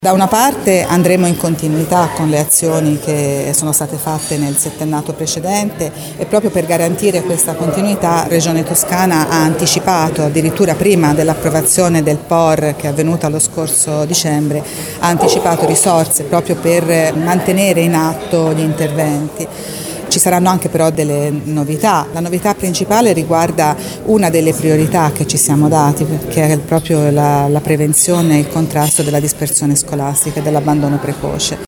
Da una parte andremo in continuità con le azioni che sono state fatte nel settennato precedente e proprio per garantire questa continuità Regione Toscana ha anticipato, addirittura prima dell'approvazione del POR che è avvenuta lo scorso dicembre, ha anticipato risorse proprio per mantenere in atto gli interventi. Ci saranno anche però delle novità. La novità principale riguarda una delle priorità che ci siamo dati, che è proprio la prevenzione e il contrasto della dispersione scolastica e dell'abbandono precoce.